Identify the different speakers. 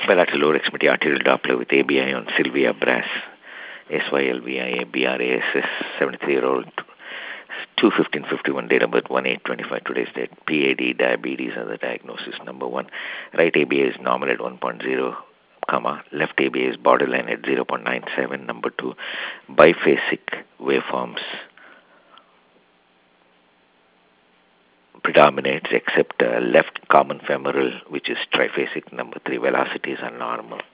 Speaker 1: Bilateral lower extremity arterial Doppler with ABI on Sylvia Brass, SYLVIA BRASS, 73-year-old, 2/15/51, date of birth 1/8/25, today's date. PAD, diabetes are the diagnosis. Number one, right ABA is normal at 1.0, left ABA is borderline at 0.97. Number two, biphasic waveforms predominates except left common femoral, which is triphasic. Number three, velocities are normal.